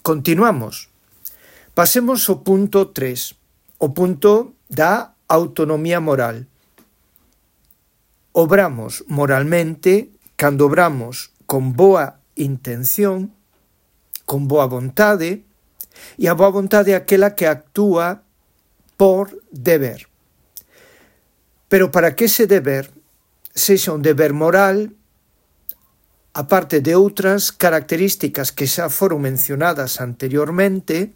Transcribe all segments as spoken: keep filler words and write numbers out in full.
Continuamos. Pasemos ao punto tres, o punto da autonomía moral. Obramos moralmente cando obramos con boa intención, con boa vontade, e a boa vontade é aquela que actúa por deber. Pero para que ese deber sexa un deber moral, aparte de outras características que xa foron mencionadas anteriormente,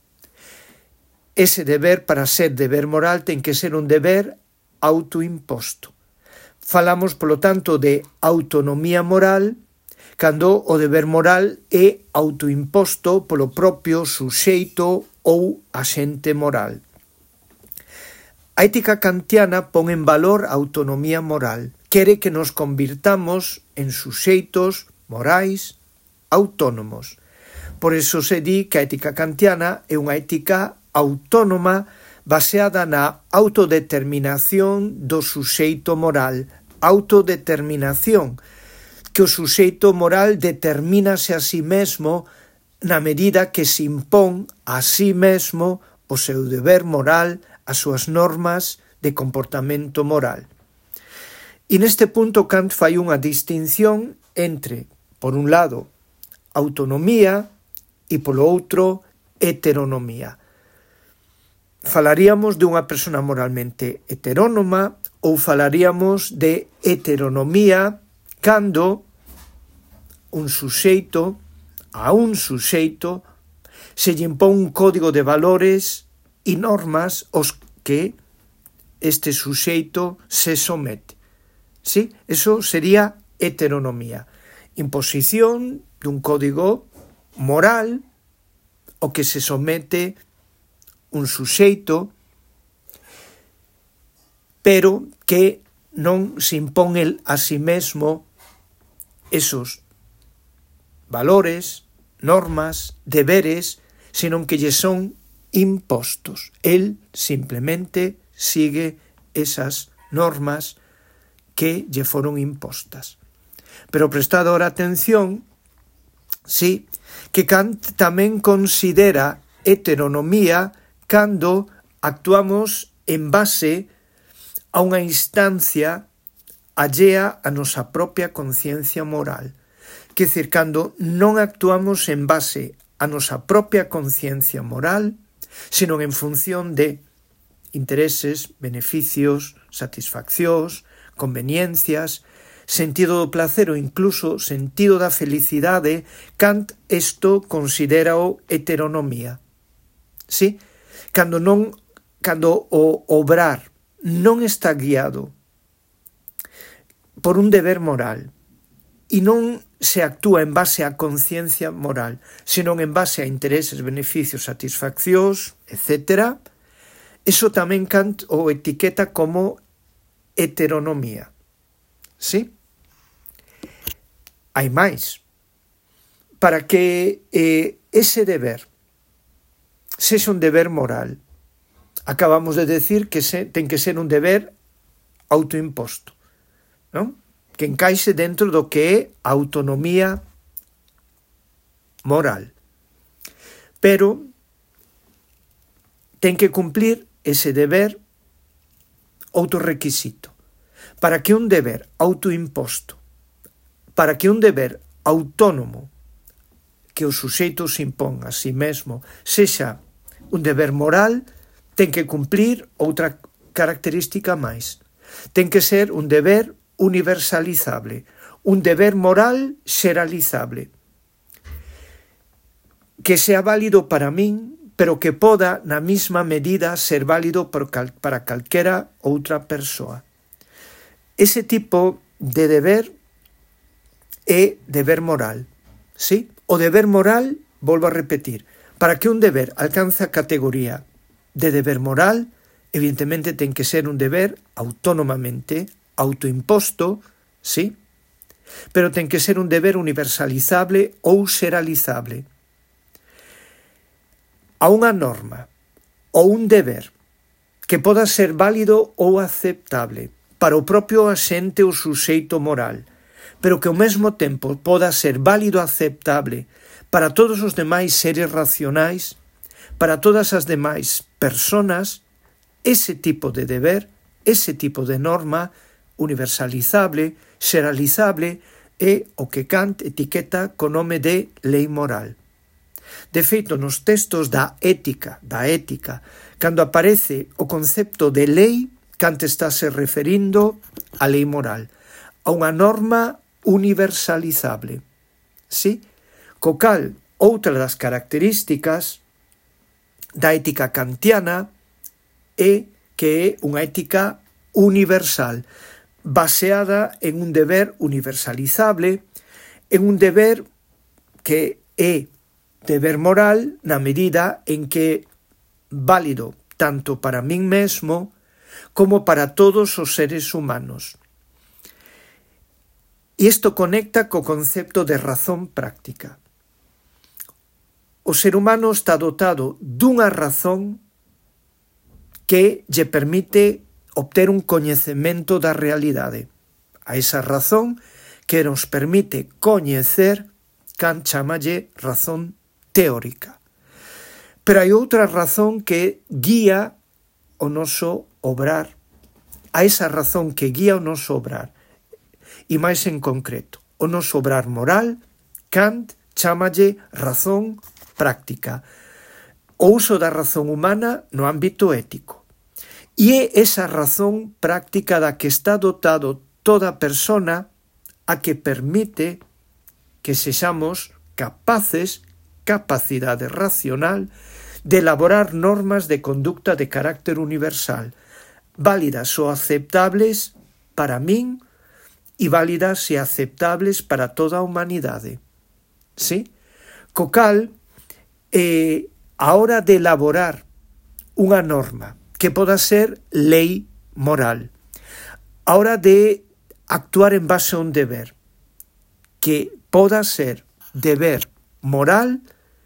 ese deber, para ser deber moral, ten que ser un deber autoimposto. Falamos, polo tanto, de autonomía moral, cando o deber moral é autoimposto polo propio suxeito ou axente moral. A ética kantiana pon en valor a autonomía moral. Quere que nos convirtamos en suxeitos morais autónomos. Por eso se di que a ética kantiana é unha ética autónoma baseada na autodeterminación do suxeito moral. Autodeterminación, que o suxeito moral determínase a sí mesmo na medida que se impón a sí mesmo o seu deber moral, as súas normas de comportamento moral. E neste punto Kant fai unha distinción entre, por un lado, autonomía e polo outro, heteronomía. Falaríamos dunha persona moralmente heterónoma ou falaríamos de heteronomía cando un suxeito, a un suxeito, se lle impón un código de valores e normas aos que este suxeito se somete. Sí? Eso sería heteronomía. Imposición dun código moral ao que se somete un suxeito, pero que non se impón el a sí mesmo esos valores, normas, deberes, senón que lle son impostos. El simplemente sigue esas normas que lle foron impostas. Pero prestad ahora atención, sí, que Kant tamén considera heteronomía cando actuamos en base a unha instancia allea a nosa propia conciencia moral. Que decir, cando non actuamos en base a nosa propia conciencia moral, senón en función de intereses, beneficios, satisfaccións, conveniencias, sentido do placer ou incluso sentido da felicidade, Kant isto considera o heteronomía. Sí? Cando non, cando o obrar non está guiado por un deber moral e non se actúa en base á conciencia moral, senón en base a intereses, beneficios, satisfaccións, etcétera, eso tamén Kant o etiqueta como heteronomía. Sí? Hai máis. Para que eh, ese deber sexa un deber moral, acabamos de decir que se, ten que ser un deber autoimposto, non? Que encaixe dentro do que é a autonomía moral. Pero ten que cumplir ese deber outro requisito. Para que un deber autoimposto, para que un deber autónomo que o suxeito se impón a si mesmo sexa un deber moral, ten que cumplir outra característica máis. Ten que ser un deber universalizable, un deber moral xeralizable, que sea válido para min, pero que poda na mesma medida ser válido para calquera outra persoa. Ese tipo de deber é deber moral, sí? O deber moral, volvo a repetir, para que un deber alcance a categoría de deber moral, evidentemente ten que ser un deber autónomamente autoimposto, sí? Pero ten que ser un deber universalizable ou xeralizable. A unha norma ou un deber que poda ser válido ou aceptable para o propio axente ou suxeito moral, pero que ao mesmo tempo poda ser válido e aceptable para todos os demais seres racionais, para todas as demais personas, ese tipo de deber, ese tipo de norma universalizable, xeralizable, é o que Kant etiqueta co nome de lei moral. De feito, nos textos da ética, da ética, cando aparece o concepto de lei, Kant está se referindo á lei moral, a unha norma universalizable. Sí? Co cal, outra das características da ética kantiana é que é unha ética universal, baseada en un deber universalizable, en un deber que é deber moral na medida en que é válido tanto para min mesmo como para todos os seres humanos. E isto conecta co concepto de razón práctica. O ser humano está dotado dunha razón que lle permite obter un coñecemento da realidade. A esa razón que nos permite coñecer, Kant chamalle razón teórica. Pero hai outra razón que guía o noso obrar. A esa razón que guía o noso obrar. E máis en concreto, o noso obrar moral, Kant chamalle razón práctica. O uso da razón humana no ámbito ético. E é esa razón práctica da que está dotado toda persona a que permite que sexamos capaces, capacidade racional, de elaborar normas de conducta de carácter universal, válidas ou aceptables para min e válidas e aceptables para toda a humanidade. Sí? Co cal, eh, a hora de elaborar unha norma que poda ser lei moral, a hora de actuar en base a un deber que poda ser deber moral,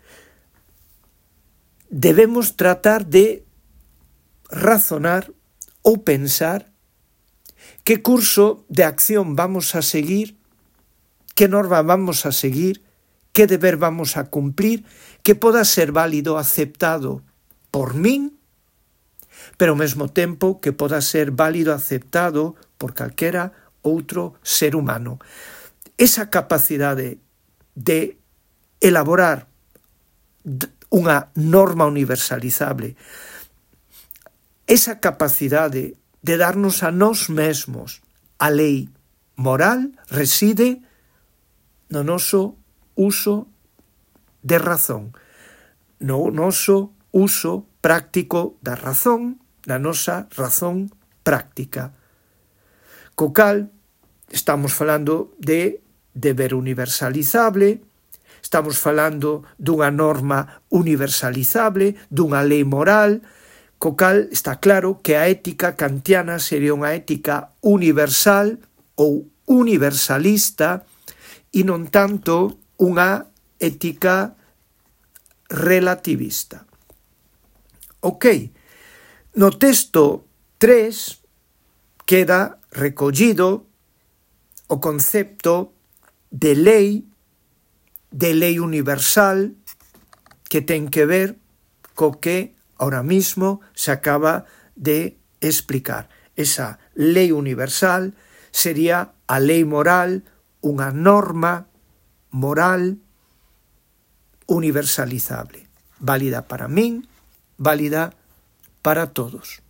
debemos tratar de razonar ou pensar que curso de acción vamos a seguir, que norma vamos a seguir, que deber vamos a cumplir, que poda ser válido, aceptado por min, pero ao mesmo tempo que poda ser válido, aceptado por calquera outro ser humano. Esa capacidade de elaborar unha norma universalizable, esa capacidade de darnos a nós mesmos a lei moral reside no noso uso de razón, no noso uso práctico da razón, na nosa razón práctica. Co cal, estamos falando de deber universalizable, estamos falando dunha norma universalizable, dunha lei moral, co cal está claro que a ética kantiana sería unha ética universal ou universalista e non tanto unha ética relativista. Ok, no texto tres queda recollido o concepto de lei, de lei universal, que ten que ver co que ahora mismo se acaba de explicar. Esa lei universal sería a lei moral, unha norma moral universalizable, válida para min, válida para todos.